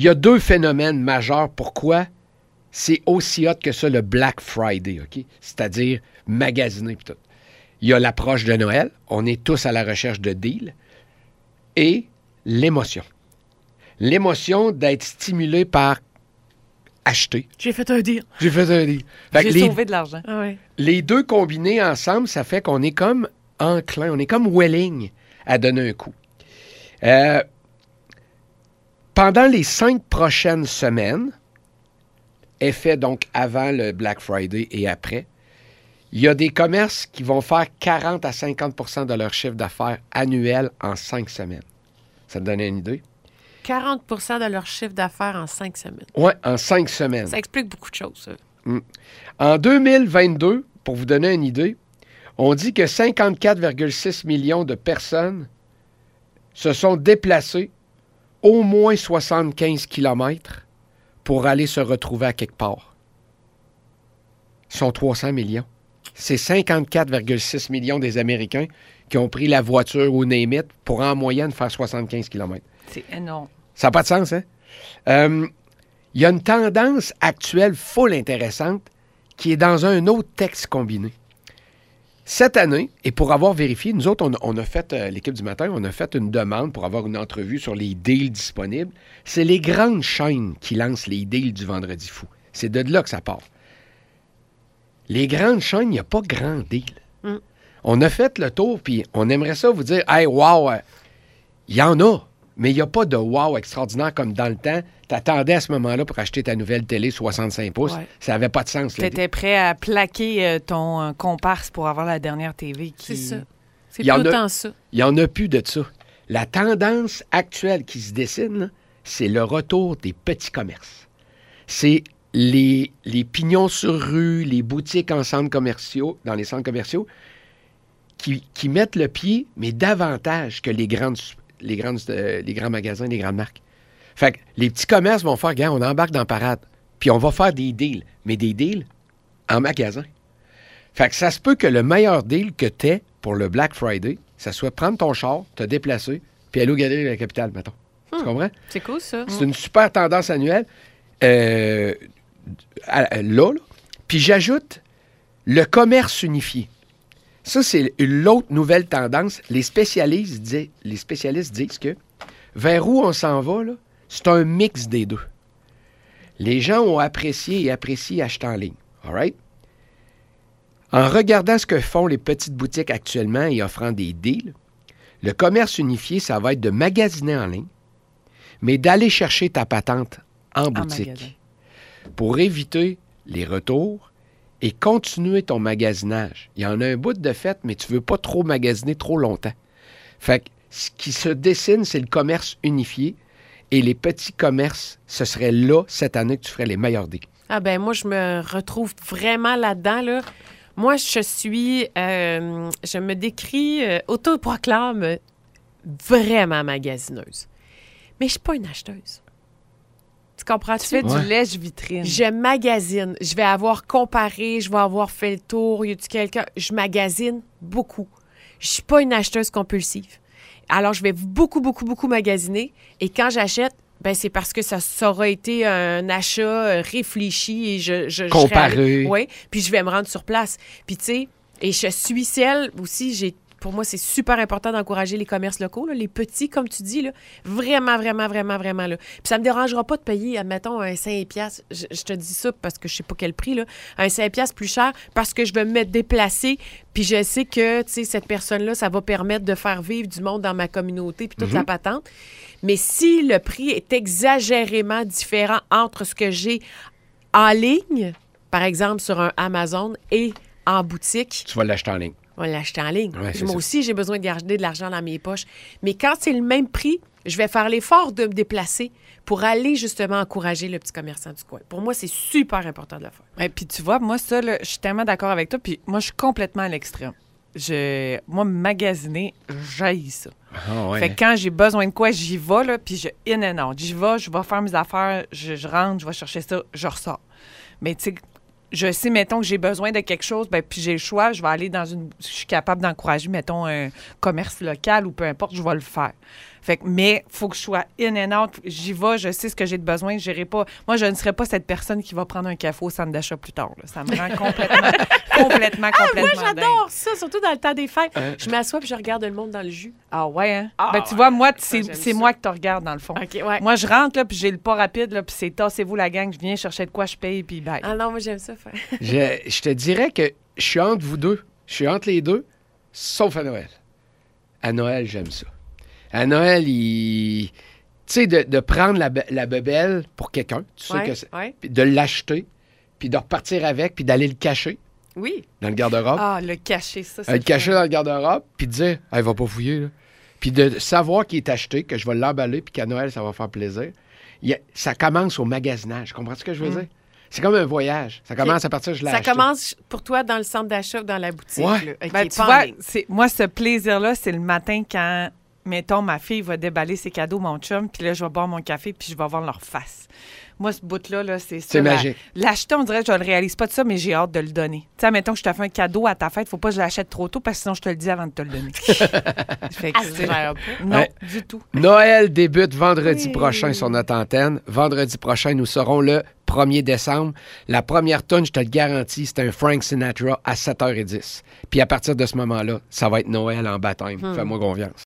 Il y a 2 phénomènes majeurs. Pourquoi c'est aussi hot que ça, le Black Friday, OK? C'est-à-dire magasiner et tout. Il y a l'approche de Noël. On est tous à la recherche de deals. Et l'émotion. L'émotion d'être stimulé par acheter. J'ai fait un deal. J'ai fait un deal. Fait que J'ai sauvé de l'argent. Ah ouais. les 2 combinés ensemble, ça fait qu'on est comme enclin, on est comme willing à donner un coup. Pendant les 5 prochaines semaines, effet donc avant le Black Friday et après, il y a des commerces qui vont faire 40 à 50 % de leur chiffre d'affaires annuel en 5 semaines. Ça te donne une idée? 40 % de leur chiffre d'affaires en 5 semaines. Oui, en 5 semaines. Ça explique beaucoup de choses, ça. En 2022, pour vous donner une idée, on dit que 54,6 millions de personnes se sont déplacées au moins 75 km pour aller se retrouver à quelque part. Ils sont 300 millions. C'est 54,6 millions des Américains qui ont pris la voiture ou name it pour en moyenne faire 75 km. C'est énorme. Ça n'a pas de sens, hein? Il y a une tendance actuelle full intéressante qui est dans un autre texte combiné. Cette année, et pour avoir vérifié, nous autres, on a fait, l'équipe du matin, on a fait une demande pour avoir une entrevue sur les deals disponibles. C'est les grandes chaînes qui lancent les deals du Vendredi fou. C'est de là que ça part. Les grandes chaînes, il n'y a pas grand deal. On a fait le tour, puis on aimerait ça vous dire, « Hey, wow, il y en a, mais il n'y a pas de wow extraordinaire comme dans le temps. Tu attendais à ce moment-là pour acheter ta nouvelle télé 65 pouces. Ouais. Ça n'avait pas de sens. Tu étais prêt à plaquer ton comparse pour avoir la dernière TV qui... C'est ça. C'est Il y en tout a- le temps ça. Il n'y en a plus de ça. La tendance actuelle qui se dessine, là, c'est le retour des petits commerces. C'est les pignons sur rue, les boutiques en centres commerciaux, dans les centres commerciaux, qui mettent le pied, mais davantage que les grands magasins, les grandes marques. Fait que les petits commerces vont faire, regarde, on embarque dans la parade, puis on va faire des deals, mais des deals en magasin. Fait que ça se peut que le meilleur deal que tu aies pour le Black Friday, ça soit prendre ton char, te déplacer, puis aller au Galerie de la Capitale, mettons. Tu comprends? C'est cool, ça. C'est une super tendance annuelle. Là. Puis j'ajoute le commerce unifié. Ça, c'est l'autre nouvelle tendance. Les spécialistes disent que vers où on s'en va, là, c'est un mix des deux. Les gens ont apprécié et apprécient acheter en ligne. All right? En regardant ce que font les petites boutiques actuellement et offrant des deals, le commerce unifié, ça va être de magasiner en ligne, mais d'aller chercher ta patente en boutique magasin. pour éviter les retours et continuer ton magasinage. Il y en a un bout de fait, mais tu ne veux pas trop magasiner trop longtemps. Fait que ce qui se dessine, c'est le commerce unifié et les petits commerces, ce serait là, cette année, que tu ferais les meilleurs deals. Ah ben moi, je me retrouve vraiment là-dedans, là. Moi, je me décris, autoproclame vraiment magasineuse. Mais je suis pas une acheteuse. Tu comprends-tu? Tu fais Ouais. du lèche-vitrine. Je magasine. Je vais avoir comparé, je vais avoir fait le tour. Y a-tu quelqu'un? Je magasine beaucoup. Je suis pas une acheteuse compulsive. Alors, je vais beaucoup magasiner. Et quand j'achète, ben c'est parce que ça aura été un achat réfléchi et je Comparé. Oui, puis je vais me rendre sur place. Puis tu sais, et je suis celle aussi, pour moi, c'est super important d'encourager les commerces locaux, là, les petits, comme tu dis, là, vraiment là. Puis ça me dérangera pas de payer, admettons, un 5$. Je te dis ça parce que je sais pas quel prix, là. Un 5$ plus cher parce que je vais me déplacer. Puis je sais que, tu sais, cette personne-là, ça va permettre de faire vivre du monde dans ma communauté puis toute la patente. Mais si le prix est exagérément différent entre ce que j'ai en ligne, par exemple sur un Amazon, et en boutique, Tu vas l'acheter en ligne. on va l'acheter en ligne. Ouais, c'est Moi ça. aussi, j'ai besoin de garder de l'argent dans mes poches. Mais quand c'est le même prix, je vais faire l'effort de me déplacer pour aller justement encourager le petit commerçant du coin. Pour moi, c'est super important de le faire. Et puis tu vois, moi, ça, là, je suis tellement d'accord avec toi. Puis moi, je suis complètement à l'extrême. Moi, magasiner, j'haïs ça. Ah ouais. Fait que quand j'ai besoin de quoi, j'y vais, là, puis je in and out. J'y vais, je vais faire mes affaires, je rentre, je vais chercher ça, je ressors. Mais tu sais, je sais, mettons, que j'ai besoin de quelque chose, ben puis j'ai le choix, je vais aller je suis capable d'encourager, mettons, un commerce local ou peu importe, je vais le faire. Fait que, mais il faut que je sois in and out. J'y vais, je sais ce que j'ai de besoin. J'irai pas. Moi, je ne serais pas cette personne qui va prendre un café au centre d'achat plus tard. Là. Ça me rend complètement Moi, j'adore dingue. ça, surtout dans le temps des fêtes. Je m'assois puis je regarde le monde dans le jus. Ah ouais, hein? Ah, Ben, tu vois, moi, j'aime c'est ça. moi que tu regardes, dans le fond. OK, ouais. Moi, je rentre, là, puis j'ai le pas rapide, là, puis c'est tassez-vous la gang, je viens chercher de quoi je paye, puis bye. Ah non, moi, j'aime ça faire. Je te dirais que je suis entre vous deux. Je suis entre les deux, sauf à Noël. À Noël, j'aime ça. À Noël, tu sais, de prendre la bebelle pour quelqu'un, tu sais que c'est... ouais. Puis de l'acheter, puis de repartir avec, puis d'aller le cacher Oui. dans le garde-robe. Ah, le cacher, ça, c'est Le cacher dans le garde-robe, puis de dire, ah, il va pas fouiller, là. Puis de savoir qu'il est acheté, que je vais l'emballer, puis qu'à Noël, ça va faire plaisir. Ça commence au magasinage. Comprends ce que je veux dire? C'est comme un voyage. Ça commence à partir, je l'ai Ça acheté. commence pour toi dans le centre d'achat ou dans la boutique. Ouais. Là. OK, Ben, tu pas en vois, ligne. moi, ce plaisir-là, c'est le matin quand, mettons, ma fille va déballer ses cadeaux, mon chum, puis là, je vais boire mon café, puis je vais voir leur face. Moi, ce bout-là, là, c'est ça. C'est magique. L'acheter, on dirait que je le réalise pas de ça, mais j'ai hâte de le donner. Tu sais, mettons que je te fais un cadeau à ta fête, faut pas que je l'achète trop tôt, parce que sinon, je te le dis avant de te le donner. Fait que Ah, c'est vrai, pas. non, Ouais. du tout. Noël débute vendredi Oui. prochain sur notre antenne. Vendredi prochain, nous serons le 1er décembre. La première tonne, je te le garantis, c'est un Frank Sinatra à 7h10. Puis à partir de ce moment-là, ça va être Noël en baptême. Fais-moi confiance.